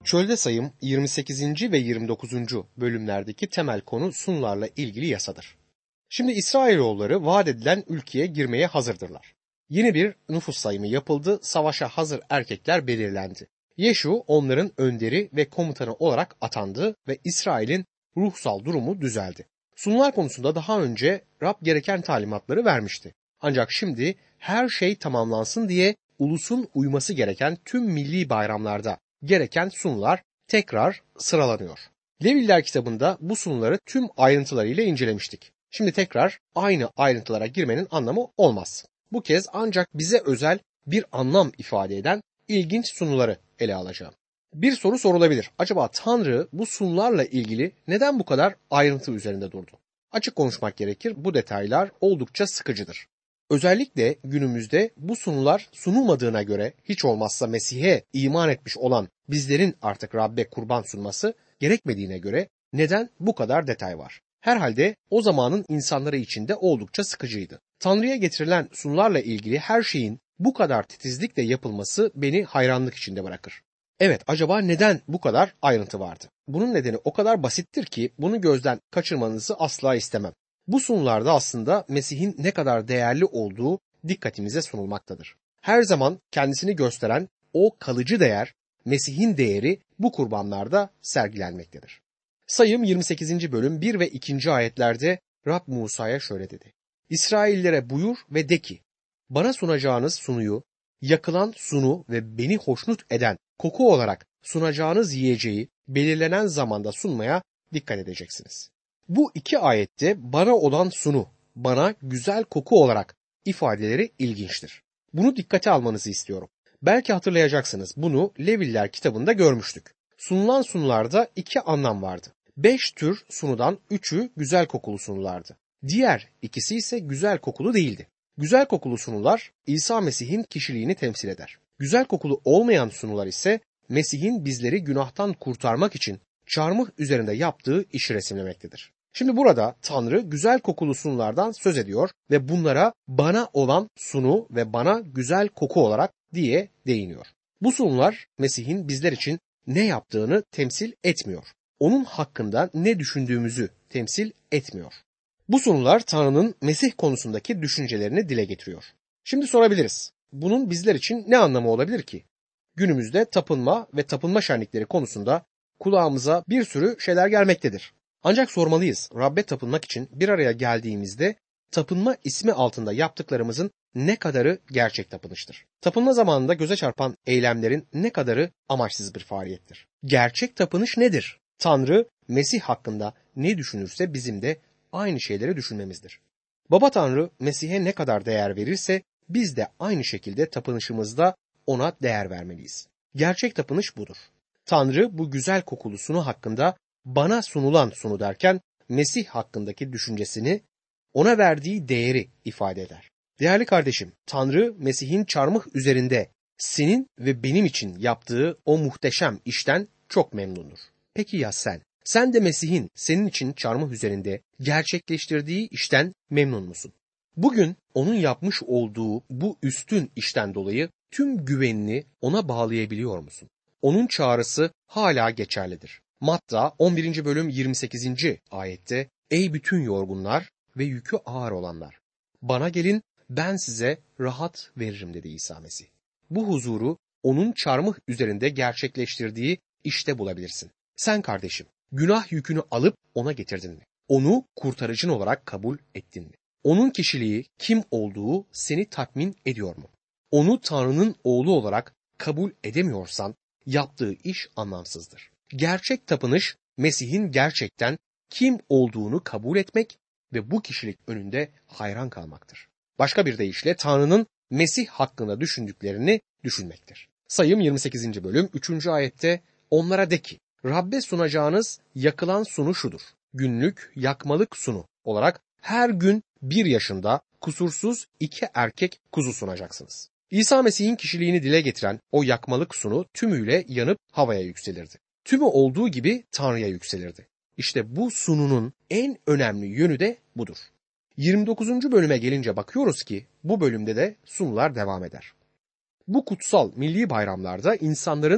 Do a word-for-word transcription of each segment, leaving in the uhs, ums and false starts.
Çölde Sayım yirmi sekizinci ve yirmi dokuzuncu bölümlerdeki temel konu sunularla ilgili yasadır. Şimdi İsrailoğulları vaat edilen ülkeye girmeye hazırdırlar. Yeni bir nüfus sayımı yapıldı, savaşa hazır erkekler belirlendi. Yeşu onların önderi ve komutanı olarak atandı ve İsrail'in ruhsal durumu düzeldi. Sunular konusunda daha önce Rab gereken talimatları vermişti. Ancak şimdi her şey tamamlansın diye ulusun uyması gereken tüm milli bayramlarda gereken sunular tekrar sıralanıyor. Leviller kitabında bu sunuları tüm ayrıntılarıyla incelemiştik. Şimdi tekrar aynı ayrıntılara girmenin anlamı olmaz. Bu kez ancak bize özel bir anlam ifade eden ilginç sunuları ele alacağım. Bir soru sorulabilir. Acaba Tanrı bu sunularla ilgili neden bu kadar ayrıntı üzerinde durdu? Açık konuşmak gerekir, bu detaylar oldukça sıkıcıdır. Özellikle günümüzde bu sunular sunulmadığına göre hiç olmazsa Mesih'e iman etmiş olan bizlerin artık Rab'be kurban sunması gerekmediğine göre neden bu kadar detay var? Herhalde o zamanın insanları için de oldukça sıkıcıydı. Tanrı'ya getirilen sunularla ilgili her şeyin bu kadar titizlikle yapılması beni hayranlık içinde bırakır. Evet, acaba neden bu kadar ayrıntı vardı? Bunun nedeni o kadar basittir ki bunu gözden kaçırmanızı asla istemem. Bu sunularda aslında Mesih'in ne kadar değerli olduğu dikkatimize sunulmaktadır. Her zaman kendisini gösteren o kalıcı değer, Mesih'in değeri bu kurbanlarda sergilenmektedir. Sayım yirmi sekizinci bölüm bir ve ikinci ayetlerde Rab Musa'ya şöyle dedi. İsraillere buyur ve de ki, bana sunacağınız sunuyu, yakılan sunu ve beni hoşnut eden koku olarak sunacağınız yiyeceği belirlenen zamanda sunmaya dikkat edeceksiniz. Bu iki ayette bana olan sunu, bana güzel koku olarak ifadeleri ilginçtir. Bunu dikkate almanızı istiyorum. Belki hatırlayacaksınız, bunu Leviller kitabında görmüştük. Sunulan sunularda iki anlam vardı. Beş tür sunudan üçü güzel kokulu sunulardı. Diğer ikisi ise güzel kokulu değildi. Güzel kokulu sunular İsa Mesih'in kişiliğini temsil eder. Güzel kokulu olmayan sunular ise Mesih'in bizleri günahtan kurtarmak için çarmıh üzerinde yaptığı işi resimlemektedir. Şimdi burada Tanrı güzel kokulu sunulardan söz ediyor ve bunlara bana olan sunu ve bana güzel koku olarak diye değiniyor. Bu sunular Mesih'in bizler için ne yaptığını temsil etmiyor. Onun hakkında ne düşündüğümüzü temsil etmiyor. Bu sunular Tanrı'nın Mesih konusundaki düşüncelerini dile getiriyor. Şimdi sorabiliriz. Bunun bizler için ne anlamı olabilir ki? Günümüzde tapınma ve tapınma şenlikleri konusunda kulağımıza bir sürü şeyler gelmektedir. Ancak sormalıyız, Rab'be tapınmak için bir araya geldiğimizde tapınma ismi altında yaptıklarımızın ne kadarı gerçek tapınıştır? Tapınma zamanında göze çarpan eylemlerin ne kadarı amaçsız bir faaliyettir? Gerçek tapınış nedir? Tanrı, Mesih hakkında ne düşünürse bizim de aynı şeyleri düşünmemizdir. Baba Tanrı Mesih'e ne kadar değer verirse biz de aynı şekilde tapınışımızda ona değer vermeliyiz. Gerçek tapınış budur. Tanrı bu güzel kokulu sunu hakkında bana sunulan sunu derken Mesih hakkındaki düşüncesini, ona verdiği değeri ifade eder. Değerli kardeşim, Tanrı Mesih'in çarmıh üzerinde senin ve benim için yaptığı o muhteşem işten çok memnundur. Peki ya sen? Sen de Mesih'in senin için çarmıh üzerinde gerçekleştirdiği işten memnun musun? Bugün onun yapmış olduğu bu üstün işten dolayı tüm güvenini ona bağlayabiliyor musun? Onun çağrısı hala geçerlidir. Matta on birinci bölüm yirmi sekizinci ayette ey bütün yorgunlar ve yükü ağır olanlar, bana gelin ben size rahat veririm dedi İsa Mesih. Bu huzuru onun çarmıh üzerinde gerçekleştirdiği işte bulabilirsin. Sen kardeşim, günah yükünü alıp ona getirdin mi? Onu kurtarıcın olarak kabul ettin mi? Onun kişiliği kim olduğu seni tatmin ediyor mu? Onu Tanrı'nın oğlu olarak kabul edemiyorsan yaptığı iş anlamsızdır. Gerçek tapınış Mesih'in gerçekten kim olduğunu kabul etmek ve bu kişilik önünde hayran kalmaktır. Başka bir deyişle Tanrı'nın Mesih hakkında düşündüklerini düşünmektir. Sayım yirmi sekizinci bölüm üçüncü ayette onlara de ki Rab'be sunacağınız yakılan sunu şudur. Günlük yakmalık sunu olarak her gün bir yaşında kusursuz iki erkek kuzu sunacaksınız. İsa Mesih'in kişiliğini dile getiren o yakmalık sunu tümüyle yanıp havaya yükselirdi. Tümü olduğu gibi Tanrı'ya yükselirdi. İşte bu sununun en önemli yönü de budur. yirmi dokuzuncu bölüme gelince bakıyoruz ki bu bölümde de sunular devam eder. Bu kutsal milli bayramlarda insanların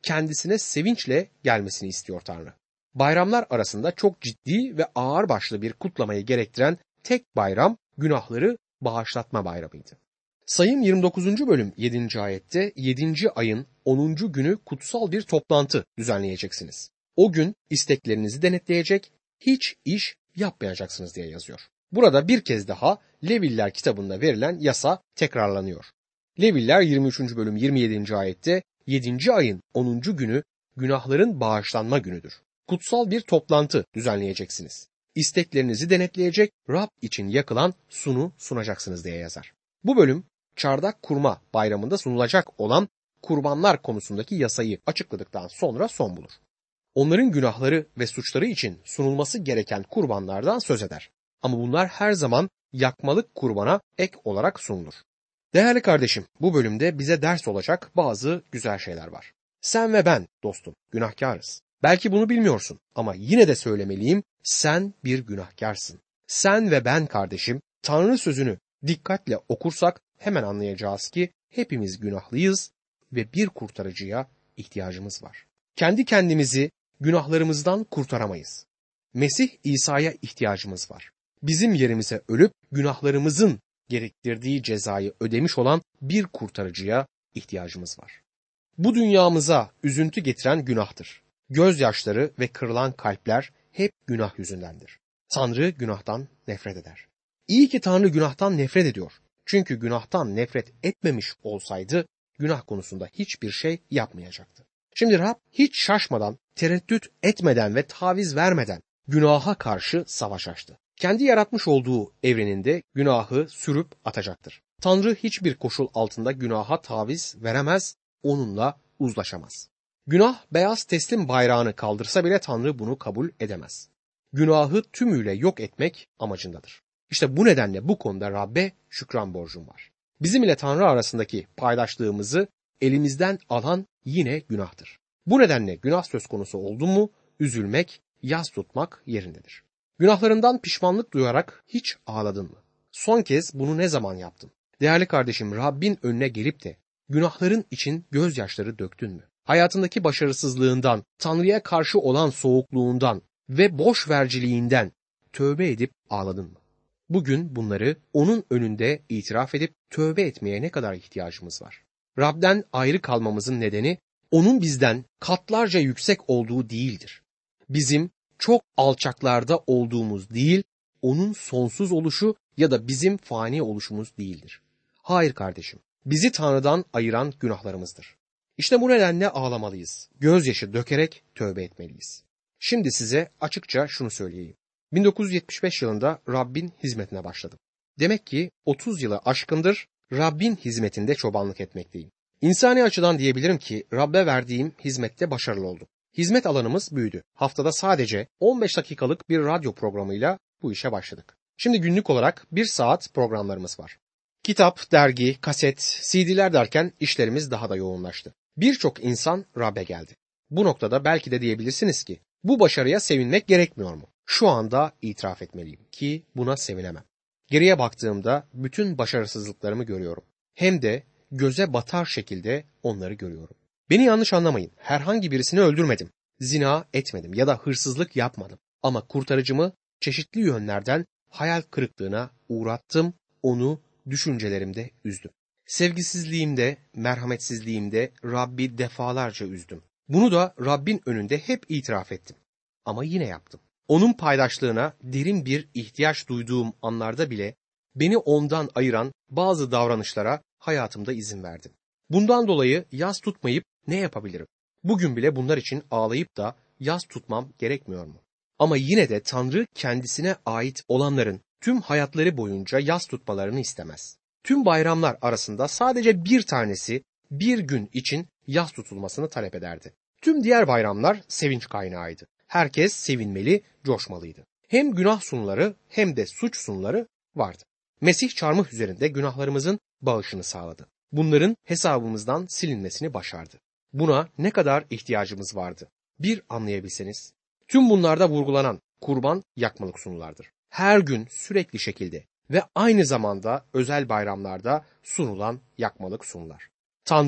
kendisine sevinçle gelmesini istiyor Tanrı. Bayramlar arasında çok ciddi ve ağırbaşlı bir kutlamayı gerektiren tek bayram günahları bağışlatma bayramıydı. Sayım yirmi dokuzuncu bölüm yedinci ayette yedinci ayın onuncu günü kutsal bir toplantı düzenleyeceksiniz. O gün isteklerinizi denetleyecek, hiç iş yapmayacaksınız diye yazıyor. Burada bir kez daha Leviller kitabında verilen yasa tekrarlanıyor. Leviller yirmi üçüncü bölüm yirmi yedinci ayette yedinci ayın onuncu günü günahların bağışlanma günüdür. Kutsal bir toplantı düzenleyeceksiniz. İsteklerinizi denetleyecek, Rab için yakılan sunu sunacaksınız diye yazar. Bu bölüm çardak kurma bayramında sunulacak olan kurbanlar konusundaki yasayı açıkladıktan sonra son bulur. Onların günahları ve suçları için sunulması gereken kurbanlardan söz eder. Ama bunlar her zaman yakmalık kurbana ek olarak sunulur. Değerli kardeşim, bu bölümde bize ders olacak bazı güzel şeyler var. Sen ve ben dostum günahkarız. Belki bunu bilmiyorsun ama yine de söylemeliyim, sen bir günahkarsın. Sen ve ben kardeşim Tanrı sözünü dikkatle okursak hemen anlayacağız ki hepimiz günahlıyız ve bir kurtarıcıya ihtiyacımız var. Kendi kendimizi günahlarımızdan kurtaramayız. Mesih İsa'ya ihtiyacımız var. Bizim yerimize ölüp günahlarımızın gerektirdiği cezayı ödemiş olan bir kurtarıcıya ihtiyacımız var. Bu dünyamıza üzüntü getiren günahtır. Gözyaşları ve kırılan kalpler hep günah yüzündendir. Tanrı günahtan nefret eder. İyi ki Tanrı günahtan nefret ediyor. Çünkü günahtan nefret etmemiş olsaydı günah konusunda hiçbir şey yapmayacaktı. Şimdi Rab hiç şaşmadan, tereddüt etmeden ve taviz vermeden günaha karşı savaş açtı. Kendi yaratmış olduğu evreninde günahı sürüp atacaktır. Tanrı hiçbir koşul altında günaha taviz veremez, onunla uzlaşamaz. Günah beyaz teslim bayrağını kaldırsa bile Tanrı bunu kabul edemez. Günahı tümüyle yok etmek amacındadır. İşte bu nedenle bu konuda Rab'be şükran borcum var. Bizim ile Tanrı arasındaki paydaşlığımızı elimizden alan yine günahtır. Bu nedenle günah söz konusu oldu mu üzülmek, yas tutmak yerindedir. Günahlarından pişmanlık duyarak hiç ağladın mı? Son kez bunu ne zaman yaptın? Değerli kardeşim, Rabbin önüne gelip de günahların için gözyaşları döktün mü? Hayatındaki başarısızlığından, Tanrı'ya karşı olan soğukluğundan ve boş verciliğinden tövbe edip ağladın mı? Bugün bunları onun önünde itiraf edip tövbe etmeye ne kadar ihtiyacımız var? Rab'den ayrı kalmamızın nedeni onun bizden katlarca yüksek olduğu değildir. Bizim çok alçaklarda olduğumuz değil, onun sonsuz oluşu ya da bizim fani oluşumuz değildir. Hayır kardeşim, bizi Tanrı'dan ayıran günahlarımızdır. İşte bu nedenle ağlamalıyız. Gözyaşı dökerek tövbe etmeliyiz. Şimdi size açıkça şunu söyleyeyim. bin dokuz yüz yetmiş beş yılında Rabbin hizmetine başladım. Demek ki otuz yılı aşkındır Rabbin hizmetinde çobanlık etmekteyim. İnsani açıdan diyebilirim ki Rabbe verdiğim hizmette başarılı oldum. Hizmet alanımız büyüdü. Haftada sadece on beş dakikalık bir radyo programıyla bu işe başladık. Şimdi günlük olarak bir saat programlarımız var. Kitap, dergi, kaset, C D'ler derken işlerimiz daha da yoğunlaştı. Birçok insan Rab'be geldi. Bu noktada belki de diyebilirsiniz ki bu başarıya sevinmek gerekmiyor mu? Şu anda itiraf etmeliyim ki buna sevinemem. Geriye baktığımda bütün başarısızlıklarımı görüyorum. Hem de göze batar şekilde onları görüyorum. Beni yanlış anlamayın. Herhangi birisini öldürmedim. Zina etmedim ya da hırsızlık yapmadım. Ama kurtarıcımı çeşitli yönlerden hayal kırıklığına uğrattım, onu düşüncelerimde üzdüm. Sevgisizliğimde, merhametsizliğimde Rabbi defalarca üzdüm. Bunu da Rabbin önünde hep itiraf ettim. Ama yine yaptım. Onun paydaşlığına derin bir ihtiyaç duyduğum anlarda bile beni ondan ayıran bazı davranışlara hayatımda izin verdim. Bundan dolayı yas tutmayıp ne yapabilirim? Bugün bile bunlar için ağlayıp da yas tutmam gerekmiyor mu? Ama yine de Tanrı kendisine ait olanların tüm hayatları boyunca yas tutmalarını istemez. Tüm bayramlar arasında sadece bir tanesi bir gün için yas tutulmasını talep ederdi. Tüm diğer bayramlar sevinç kaynağıydı. Herkes sevinmeli, coşmalıydı. Hem günah sunuları hem de suç sunuları vardı. Mesih çarmıh üzerinde günahlarımızın bağışını sağladı. Bunların hesabımızdan silinmesini başardı. Buna ne kadar ihtiyacımız vardı? Bir anlayabilseniz. Tüm bunlarda vurgulanan kurban yakmalık sunulardır. Her gün sürekli şekilde ve aynı zamanda özel bayramlarda sunulan yakmalık sunular. Tanrı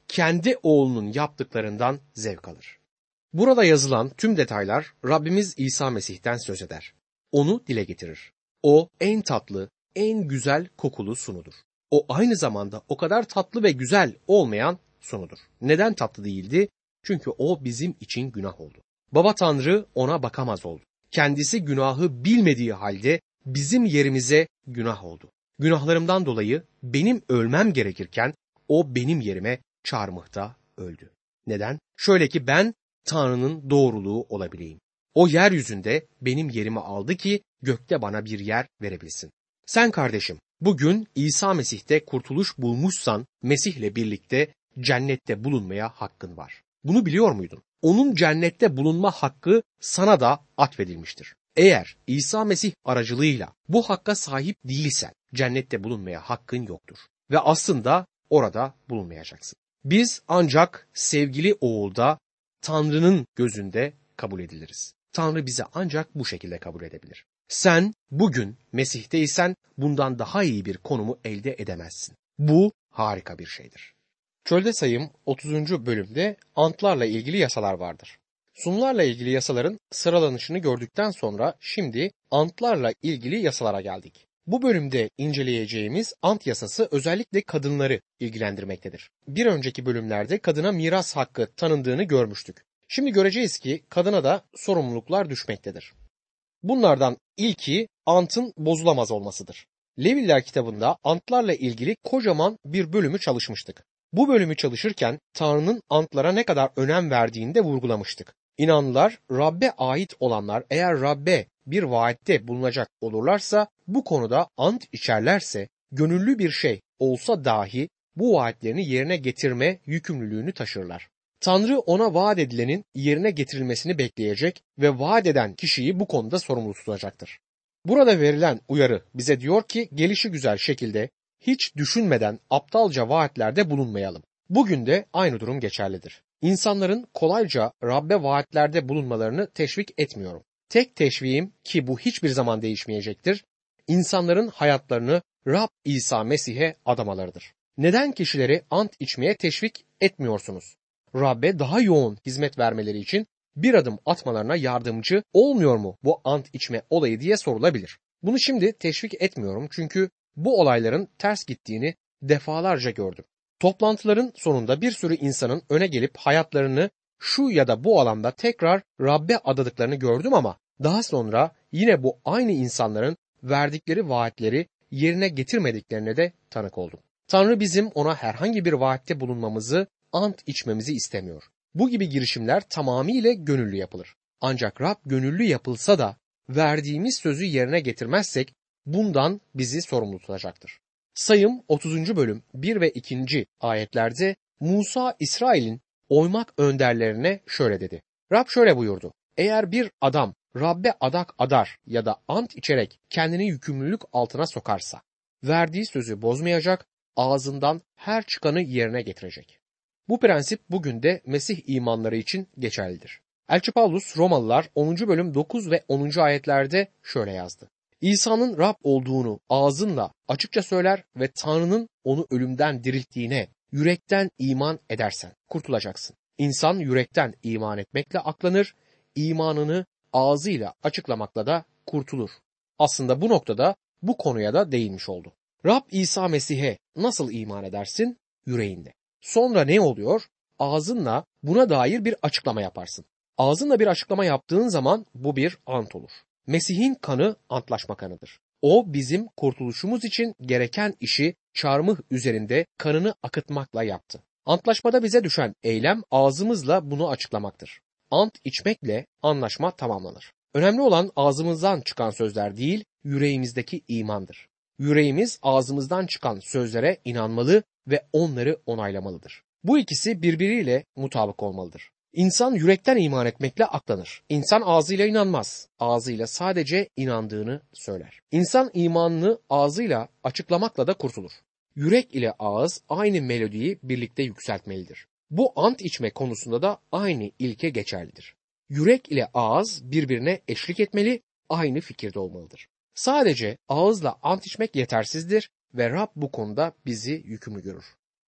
kendi oğlunun yaptıklarından zevk alır. Burada yazılan tüm detaylar Rabbimiz İsa Mesih'ten söz eder. Onu dile getirir. O en tatlı, en güzel kokulu sunudur. O aynı zamanda o kadar tatlı ve güzel olmayan sunudur. Neden tatlı değildi? Çünkü o bizim için günah oldu. Baba Tanrı ona bakamaz oldu. Kendisi günahı bilmediği halde bizim yerimize günah oldu. Günahlarımdan dolayı benim ölmem gerekirken o benim yerime çarmıhta öldü. Neden? Şöyle ki ben Tanrı'nın doğruluğu olabileyim. O yeryüzünde benim yerimi aldı ki gökte bana bir yer verebilsin. Sen kardeşim, bugün İsa Mesih'te kurtuluş bulmuşsan Mesih'le birlikte cennette bulunmaya hakkın var. Bunu biliyor muydun? Onun cennette bulunma hakkı sana da atfedilmiştir. Eğer İsa Mesih aracılığıyla bu hakka sahip değilsen cennette bulunmaya hakkın yoktur. Ve aslında orada bulunmayacaksın. Biz ancak sevgili oğulda Tanrı'nın gözünde kabul ediliriz. Tanrı bizi ancak bu şekilde kabul edebilir. Sen bugün Mesih'teysen bundan daha iyi bir konumu elde edemezsin. Bu harika bir şeydir. Çölde Sayım otuzuncu bölümde antlarla ilgili yasalar vardır. Sunularla ilgili yasaların sıralanışını gördükten sonra şimdi antlarla ilgili yasalara geldik. Bu bölümde inceleyeceğimiz ant yasası özellikle kadınları ilgilendirmektedir. Bir önceki bölümlerde kadına miras hakkı tanındığını görmüştük. Şimdi göreceğiz ki kadına da sorumluluklar düşmektedir. Bunlardan ilki antın bozulamaz olmasıdır. Leviller kitabında antlarla ilgili kocaman bir bölümü çalışmıştık. Bu bölümü çalışırken Tanrı'nın antlara ne kadar önem verdiğini de vurgulamıştık. İnanlılar, Rab'be ait olanlar eğer Rab'be bir vaatte bulunacak olurlarsa, bu konuda ant içerlerse, gönüllü bir şey olsa dahi bu vaatlerini yerine getirme yükümlülüğünü taşırlar. Tanrı ona vaat edilenin yerine getirilmesini bekleyecek ve vaat eden kişiyi bu konuda sorumlu tutacaktır. Burada verilen uyarı bize diyor ki gelişigüzel şekilde hiç düşünmeden aptalca vaatlerde bulunmayalım. Bugün de aynı durum geçerlidir. İnsanların kolayca Rab'be vaatlerde bulunmalarını teşvik etmiyorum. Tek teşviğim ki bu hiçbir zaman değişmeyecektir, insanların hayatlarını Rab İsa Mesih'e adamalarıdır. Neden kişileri ant içmeye teşvik etmiyorsunuz? Rab'be daha yoğun hizmet vermeleri için bir adım atmalarına yardımcı olmuyor mu bu ant içme olayı diye sorulabilir. Bunu şimdi teşvik etmiyorum çünkü bu olayların ters gittiğini defalarca gördüm. Toplantıların sonunda bir sürü insanın öne gelip hayatlarını şu ya da bu alanda tekrar Rab'be adadıklarını gördüm ama daha sonra yine bu aynı insanların verdikleri vaatleri yerine getirmediklerine de tanık oldum. Tanrı bizim ona herhangi bir vaatte bulunmamızı, ant içmemizi istemiyor. Bu gibi girişimler tamamıyla gönüllü yapılır. Ancak Rab gönüllü yapılsa da verdiğimiz sözü yerine getirmezsek bundan bizi sorumlu tutacaktır. Sayım otuzuncu bölüm bir ve ikinci ayetlerde Musa İsrail'in oymak önderlerine şöyle dedi. Rab şöyle buyurdu. Eğer bir adam Rab'be adak adar ya da ant içerek kendini yükümlülük altına sokarsa, verdiği sözü bozmayacak, ağzından her çıkanı yerine getirecek. Bu prensip bugün de Mesih imanları için geçerlidir. Elçi Pavlus Romalılar onuncu bölüm dokuz ve onuncu ayetlerde şöyle yazdı. İsa'nın Rab olduğunu ağzınla açıkça söyler ve Tanrı'nın onu ölümden dirilttiğine yürekten iman edersen kurtulacaksın. İnsan yürekten iman etmekle aklanır, imanını ağzıyla açıklamakla da kurtulur. Aslında bu noktada bu konuya da değinmiş oldu. Rab İsa Mesih'e nasıl iman edersin? Yüreğinde. Sonra ne oluyor? Ağzınla buna dair bir açıklama yaparsın. Ağzınla bir açıklama yaptığın zaman bu bir ant olur. Mesih'in kanı antlaşma kanıdır. O bizim kurtuluşumuz için gereken işi çarmıh üzerinde kanını akıtmakla yaptı. Antlaşmada bize düşen eylem ağzımızla bunu açıklamaktır. Ant içmekle anlaşma tamamlanır. Önemli olan ağzımızdan çıkan sözler değil, yüreğimizdeki imandır. Yüreğimiz ağzımızdan çıkan sözlere inanmalı ve onları onaylamalıdır. Bu ikisi birbiriyle mutabık olmalıdır. İnsan yürekten iman etmekle aklanır. İnsan ağzıyla inanmaz. Ağzıyla sadece inandığını söyler. İnsan imanını ağzıyla açıklamakla da kurtulur. Yürek ile ağız aynı melodiyi birlikte yükseltmelidir. Bu ant içme konusunda da aynı ilke geçerlidir. Yürek ile ağız birbirine eşlik etmeli, aynı fikirde olmalıdır. Sadece ağızla ant içmek yetersizdir ve Rab bu konuda bizi yükümlü görür.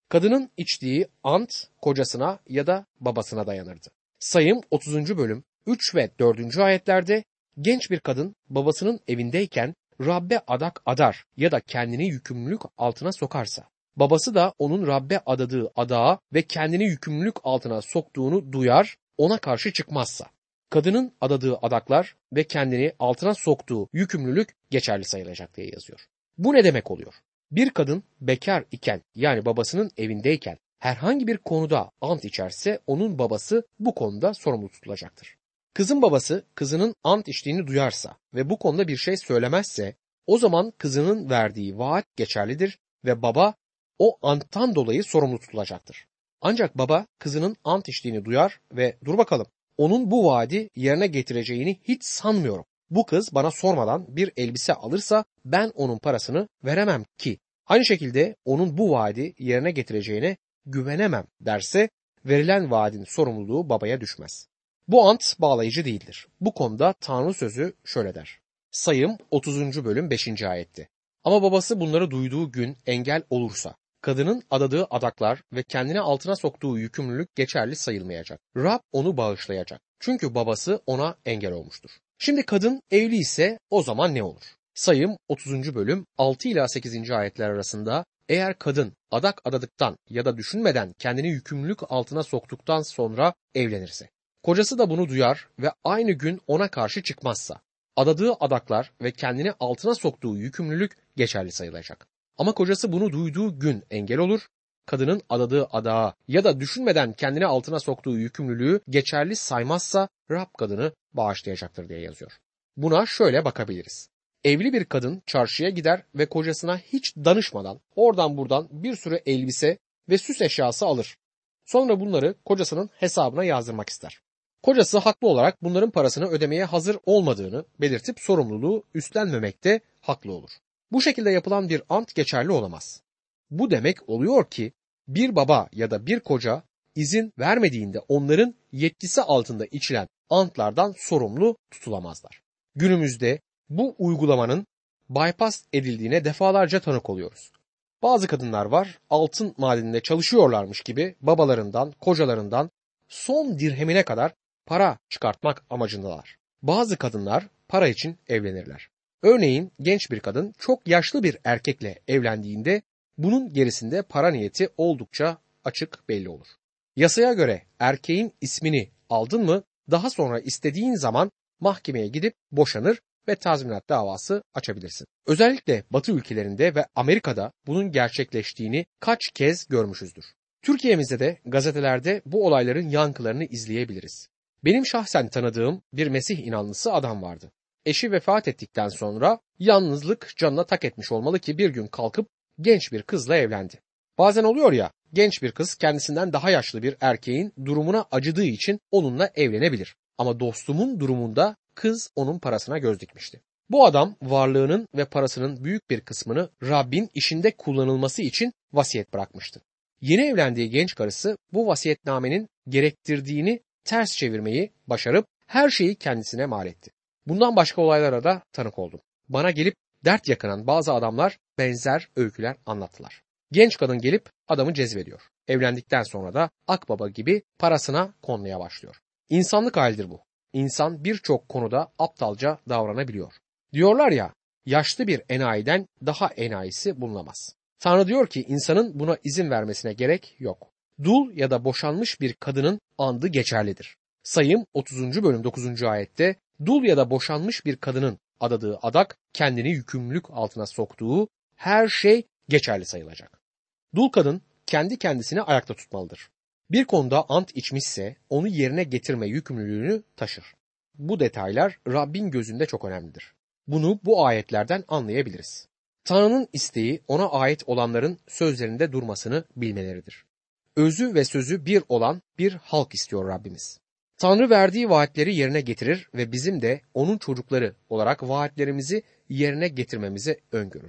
Kadının içtiği ant kocasına ya da babasına dayanırdı. Sayım otuzuncu bölüm üç ve dördüncü ayetlerde genç bir kadın babasının evindeyken Rabbe adak adar ya da kendini yükümlülük altına sokarsa, babası da onun Rabbe adadığı adağa ve kendini yükümlülük altına soktuğunu duyar, ona karşı çıkmazsa, kadının adadığı adaklar ve kendini altına soktuğu yükümlülük geçerli sayılacak diye yazıyor. Bu ne demek oluyor? Bir kadın bekar iken, yani babasının evindeyken herhangi bir konuda ant içerse onun babası bu konuda sorumlu tutulacaktır. Kızın babası kızının ant içtiğini duyarsa ve bu konuda bir şey söylemezse, o zaman kızının verdiği vaat geçerlidir ve baba o anttan dolayı sorumlu tutulacaktır. Ancak baba kızının ant içtiğini duyar ve dur bakalım, onun bu vaadi yerine getireceğini hiç sanmıyorum. Bu kız bana sormadan bir elbise alırsa ben onun parasını veremem ki. Aynı şekilde onun bu vaadi yerine getireceğine güvenemem derse, verilen vaadin sorumluluğu babaya düşmez. Bu ant bağlayıcı değildir. Bu konuda Tanrı sözü şöyle der. Sayım otuzuncu bölüm beşinci ayetti. Ama babası bunları duyduğu gün engel olursa, kadının adadığı adaklar ve kendine altına soktuğu yükümlülük geçerli sayılmayacak. Rab onu bağışlayacak. Çünkü babası ona engel olmuştur. Şimdi kadın evli ise o zaman ne olur? Sayım otuzuncu bölüm altı ila sekizinci ayetler arasında, eğer kadın adak adadıktan ya da düşünmeden kendini yükümlülük altına soktuktan sonra evlenirse, kocası da bunu duyar ve aynı gün ona karşı çıkmazsa, adadığı adaklar ve kendini altına soktuğu yükümlülük geçerli sayılacak. Ama kocası bunu duyduğu gün engel olur, kadının adadığı adağa ya da düşünmeden kendini altına soktuğu yükümlülüğü geçerli saymazsa Rab kadını bağışlayacaktır diye yazıyor. Buna şöyle bakabiliriz. Evli bir kadın çarşıya gider ve kocasına hiç danışmadan oradan buradan bir sürü elbise ve süs eşyası alır. Sonra bunları kocasının hesabına yazdırmak ister. Kocası haklı olarak bunların parasını ödemeye hazır olmadığını belirtip sorumluluğu üstlenmemekte haklı olur. Bu şekilde yapılan bir ant geçerli olamaz. Bu demek oluyor ki bir baba ya da bir koca izin vermediğinde onların yetkisi altında içilen antlardan sorumlu tutulamazlar. Günümüzde bu uygulamanın bypass edildiğine defalarca tanık oluyoruz. Bazı kadınlar var, altın madeninde çalışıyorlarmış gibi babalarından, kocalarından son dirhemine kadar para çıkartmak amacındalar. Bazı kadınlar para için evlenirler. Örneğin genç bir kadın çok yaşlı bir erkekle evlendiğinde bunun gerisinde para niyeti oldukça açık belli olur. Yasaya göre erkeğin ismini aldın mı daha sonra istediğin zaman mahkemeye gidip boşanır ve tazminat davası açabilirsin. Özellikle Batı ülkelerinde ve Amerika'da bunun gerçekleştiğini kaç kez görmüşüzdür. Türkiye'mizde de gazetelerde bu olayların yankılarını izleyebiliriz. Benim şahsen tanıdığım bir Mesih inanlısı adam vardı. Eşi vefat ettikten sonra yalnızlık canına tak etmiş olmalı ki bir gün kalkıp genç bir kızla evlendi. Bazen oluyor ya, genç bir kız kendisinden daha yaşlı bir erkeğin durumuna acıdığı için onunla evlenebilir. Ama dostumun durumunda kız onun parasına göz dikmişti. Bu adam varlığının ve parasının büyük bir kısmını Rabbin işinde kullanılması için vasiyet bırakmıştı. Yeni evlendiği genç karısı bu vasiyetnamenin gerektirdiğini ters çevirmeyi başarıp her şeyi kendisine mal etti. Bundan başka olaylara da tanık oldum. Bana gelip dert yakınan bazı adamlar benzer öyküler anlattılar. Genç kadın gelip adamı cezbediyor. Evlendikten sonra da akbaba gibi parasına konmaya başlıyor. İnsanlık halidir bu. İnsan birçok konuda aptalca davranabiliyor. Diyorlar ya, yaşlı bir enayiden daha enayisi bulunamaz. Tanrı diyor ki insanın buna izin vermesine gerek yok. Dul ya da boşanmış bir kadının andı geçerlidir. Sayım otuzuncu bölüm dokuzuncu ayette dul ya da boşanmış bir kadının adadığı adak kendini yükümlülük altına soktuğu her şey geçerli sayılacak. Dul kadın kendi kendisini ayakta tutmalıdır. Bir konuda ant içmişse onu yerine getirme yükümlülüğünü taşır. Bu detaylar Rabbin gözünde çok önemlidir. Bunu bu ayetlerden anlayabiliriz. Tanrı'nın isteği ona ait olanların sözlerinde durmasını bilmeleridir. Özü ve sözü bir olan bir halk istiyor Rabbimiz. Tanrı verdiği vaatleri yerine getirir ve bizim de onun çocukları olarak vaatlerimizi yerine getirmemizi öngörür.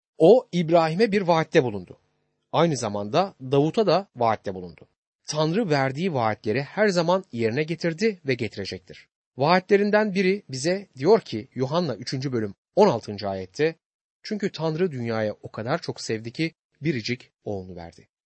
O İbrahim'e bir vaatte bulundu. Aynı zamanda Davut'a da vaatte bulundu. Tanrı verdiği vaatleri her zaman yerine getirdi ve getirecektir. Vaatlerinden biri bize diyor ki Yuhanna üçüncü bölüm on altıncı ayette, çünkü Tanrı dünyaya o kadar çok sevdi ki biricik oğlunu verdi.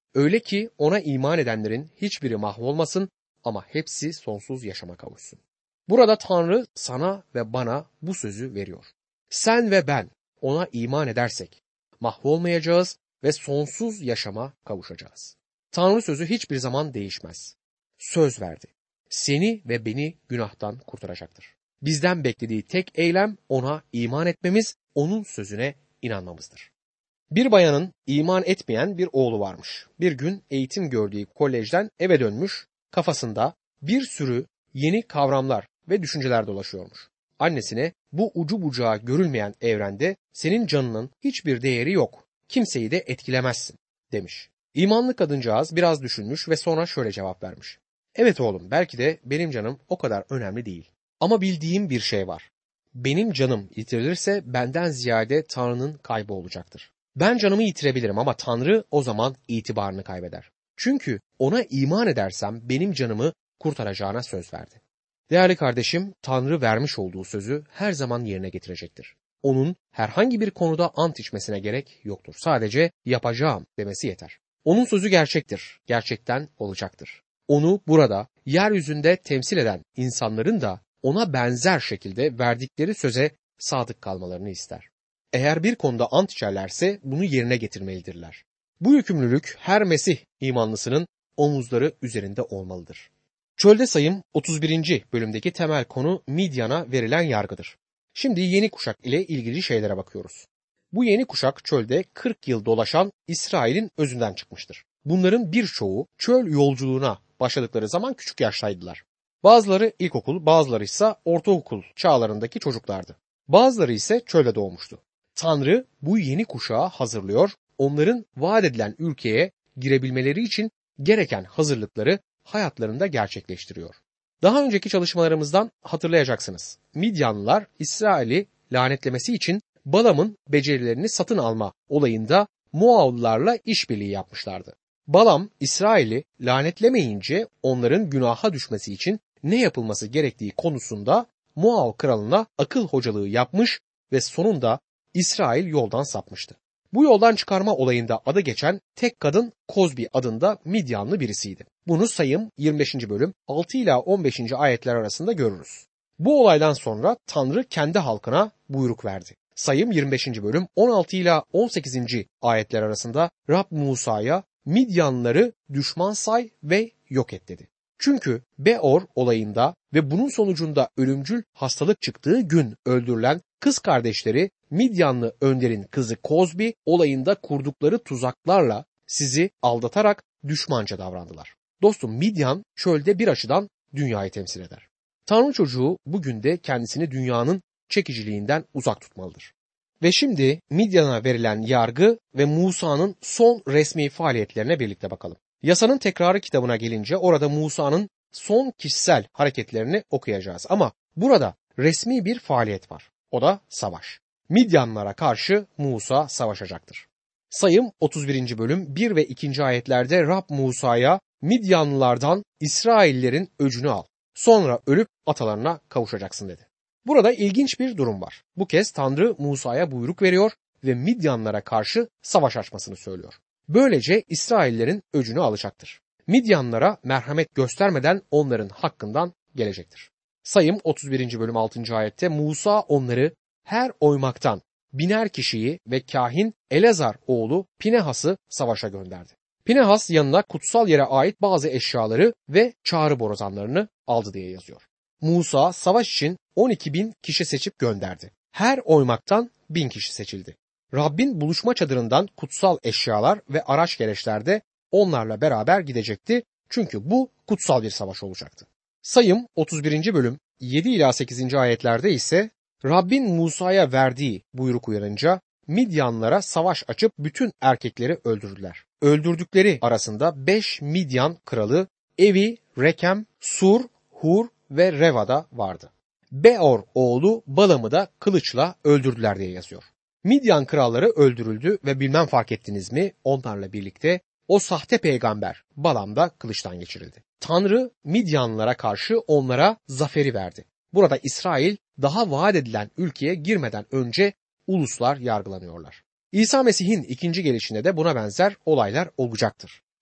Öyle ki ona iman edenlerin hiçbiri mahvolmasın ama hepsi sonsuz yaşama kavuşsun. Burada Tanrı sana ve bana bu sözü veriyor. Sen ve ben ona iman edersek mahvolmayacağız ve sonsuz yaşama kavuşacağız. Tanrı sözü hiçbir zaman değişmez. Söz verdi. Seni ve beni günahtan kurtaracaktır. Bizden beklediği tek eylem ona iman etmemiz, onun sözüne inanmamızdır. Bir bayanın iman etmeyen bir oğlu varmış. Bir gün eğitim gördüğü kolejden eve dönmüş, kafasında bir sürü yeni kavramlar ve düşünceler dolaşıyormuş. Annesine bu ucu bucağı görülmeyen evrende senin canının hiçbir değeri yok, kimseyi de etkilemezsin demiş. İmanlı kadıncağız biraz düşünmüş ve sonra şöyle cevap vermiş. Evet oğlum, belki de benim canım o kadar önemli değil. Ama bildiğim bir şey var. Benim canım yitirilirse benden ziyade Tanrı'nın kaybı olacaktır. Ben canımı yitirebilirim ama Tanrı o zaman itibarını kaybeder. Çünkü ona iman edersem benim canımı kurtaracağına söz verdi. Değerli kardeşim, Tanrı vermiş olduğu sözü her zaman yerine getirecektir. Onun herhangi bir konuda ant içmesine gerek yoktur. Sadece yapacağım demesi yeter. Onun sözü gerçektir, gerçekten olacaktır. Onu burada, yeryüzünde temsil eden insanların da ona benzer şekilde verdikleri söze sadık kalmalarını ister. Eğer bir konuda ant içerlerse bunu yerine getirmelidirler. Bu yükümlülük her Mesih imanlısının omuzları üzerinde olmalıdır. Çölde Sayım otuz birinci bölümdeki temel konu Midyan'a verilen yargıdır. Şimdi yeni kuşak ile ilgili şeylere bakıyoruz. Bu yeni kuşak çölde kırk yıl dolaşan İsrail'in özünden çıkmıştır. Bunların birçoğu çöl yolculuğuna başladıkları zaman küçük yaştaydılar. Bazıları ilkokul, bazıları ise ortaokul çağlarındaki çocuklardı. Bazıları ise çölde doğmuştu. Tanrı bu yeni kuşağı hazırlıyor, onların vaat edilen ülkeye girebilmeleri için gereken hazırlıkları hayatlarında gerçekleştiriyor. Daha önceki çalışmalarımızdan hatırlayacaksınız. Midyanlılar İsrail'i lanetlemesi için Balam'ın becerilerini satın alma olayında Moavlılarla işbirliği yapmışlardı. Balam İsrail'i lanetlemeyince onların günaha düşmesi için ne yapılması gerektiği konusunda Moav kralına akıl hocalığı yapmış ve sonunda İsrail yoldan sapmıştı. Bu yoldan çıkarma olayında adı geçen tek kadın Kozbi adında Midyanlı birisiydi. Bunu Sayım yirmi beşinci bölüm altı ila on beşinci ayetler arasında görürüz. Bu olaydan sonra Tanrı kendi halkına buyruk verdi. Sayım yirmi beşinci bölüm on altı ila on sekizinci ayetler arasında Rab Musa'ya Midyanlıları düşman say ve yok et dedi. Çünkü Beor olayında ve bunun sonucunda ölümcül hastalık çıktığı gün öldürülen kız kardeşleri Midyanlı önderin kızı Kozbi olayında kurdukları tuzaklarla sizi aldatarak düşmanca davrandılar. Dostum, Midyan çölde bir açıdan dünyayı temsil eder. Tanrı çocuğu bugün de kendisini dünyanın çekiciliğinden uzak tutmalıdır. Ve şimdi Midyan'a verilen yargı ve Musa'nın son resmi faaliyetlerine birlikte bakalım. Yasanın Tekrarı kitabına gelince orada Musa'nın son kişisel hareketlerini okuyacağız. Ama burada resmi bir faaliyet var. O da savaş. Midyanlara karşı Musa savaşacaktır. Sayım otuz birinci bölüm bir ve ikinci ayetlerde Rab Musa'ya Midyanlılardan İsraillerin öcünü al. Sonra ölüp atalarına kavuşacaksın dedi. Burada ilginç bir durum var. Bu kez Tanrı Musa'ya buyruk veriyor ve Midyanlara karşı savaş açmasını söylüyor. Böylece İsraillerin öcünü alacaktır. Midyanlara merhamet göstermeden onların hakkından gelecektir. Sayım otuz birinci bölüm altıncı ayette Musa onları her oymaktan biner kişiyi ve kahin Elazar oğlu Pinehas'ı savaşa gönderdi. Pinehas yanına kutsal yere ait bazı eşyaları ve çağrı borazanlarını aldı diye yazıyor. Musa savaş için on iki bin kişi seçip gönderdi. Her oymaktan bin kişi seçildi. Rabbin buluşma çadırından kutsal eşyalar ve araç gereçler de onlarla beraber gidecekti. Çünkü bu kutsal bir savaş olacaktı. Sayım otuz birinci bölüm yedi ila sekizinci ayetlerde ise Rabbin Musa'ya verdiği buyruk uyarınca Midyanlara savaş açıp bütün erkekleri öldürdüler. Öldürdükleri arasında beş Midyan kralı Evi, Rekem, Sur, Hur ve Reva'da vardı. Beor oğlu Balam'ı da kılıçla öldürdüler diye yazıyor. Midyan kralları öldürüldü ve bilmem fark ettiniz mi onlarla birlikte o sahte peygamber Balam da kılıçtan geçirildi. Tanrı Midyanlılara karşı onlara zaferi verdi. Burada İsrail daha vaat edilen ülkeye girmeden önce uluslar yargılanıyorlar. İsa Mesih'in ikinci gelişinde de buna benzer olaylar olacaktır.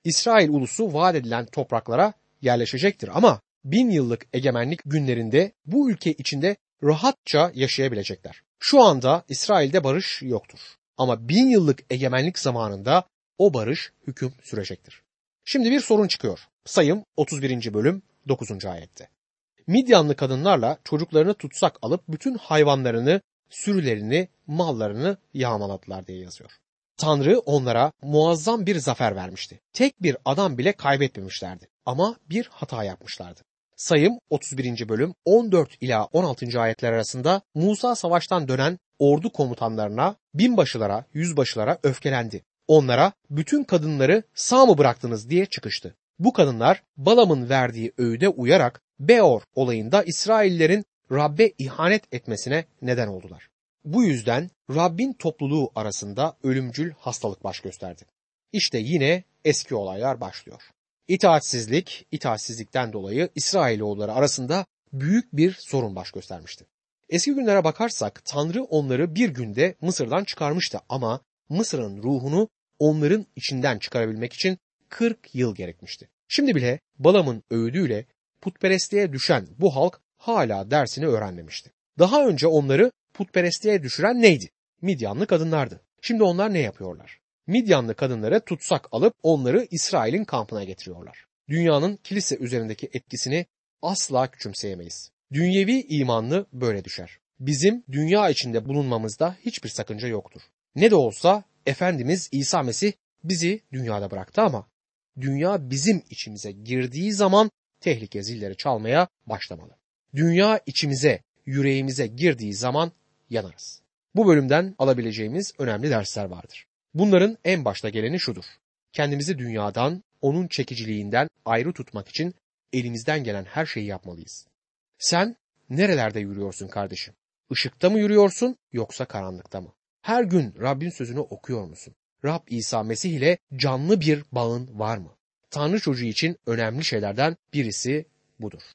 İsrail ulusu vaat edilen topraklara yerleşecektir ama bin yıllık egemenlik günlerinde bu ülke içinde rahatça yaşayabilecekler. Şu anda İsrail'de barış yoktur ama bin yıllık egemenlik zamanında o barış hüküm sürecektir. Şimdi bir sorun çıkıyor. Sayım otuz birinci bölüm dokuzuncu ayette. Midyanlı kadınlarla çocuklarını tutsak alıp bütün hayvanlarını, sürülerini, mallarını yağmaladılar diye yazıyor. Tanrı onlara muazzam bir zafer vermişti. Tek bir adam bile kaybetmemişlerdi ama bir hata yapmışlardı. Sayım otuz birinci bölüm on dört ila on altıncı ayetler arasında Musa savaştan dönen ordu komutanlarına, binbaşılara, yüzbaşılara öfkelendi. Onlara bütün kadınları sağ mı bıraktınız diye çıkıştı. Bu kadınlar Balam'ın verdiği öğüde uyarak Beor olayında İsraillerin Rab'be ihanet etmesine neden oldular. Bu yüzden Rabbin topluluğu arasında ölümcül hastalık baş gösterdi. İşte yine eski olaylar başlıyor. İtaatsizlik, itaatsizlikten dolayı İsrailoğulları arasında büyük bir sorun baş göstermişti. Eski günlere bakarsak Tanrı onları bir günde Mısır'dan çıkarmıştı ama Mısır'ın ruhunu onların içinden çıkarabilmek için kırk yıl gerekmişti. Şimdi bile Balam'ın öğüdüyle putperestliğe düşen bu halk hala dersini öğrenmemişti. Daha önce onları putperestliğe düşüren neydi? Midyanlı kadınlardı. Şimdi onlar ne yapıyorlar? Midyanlı kadınları tutsak alıp onları İsrail'in kampına getiriyorlar. Dünyanın kilise üzerindeki etkisini asla küçümseyemeyiz. Dünyevi imanlı böyle düşer. Bizim dünya içinde bulunmamızda hiçbir sakınca yoktur. Ne de olsa Efendimiz İsa Mesih bizi dünyada bıraktı ama dünya bizim içimize girdiği zaman tehlike zilleri çalmaya başlamalı. Dünya içimize, yüreğimize girdiği zaman yanarız. Bu bölümden alabileceğimiz önemli dersler vardır. Bunların en başta geleni şudur. Kendimizi dünyadan, onun çekiciliğinden ayrı tutmak için elimizden gelen her şeyi yapmalıyız. Sen nerelerde yürüyorsun kardeşim? Işıkta mı yürüyorsun yoksa karanlıkta mı? Her gün Rabbin sözünü okuyor musun? Rab İsa Mesih ile canlı bir bağın var mı? Tanrı çocuğu için önemli şeylerden birisi budur.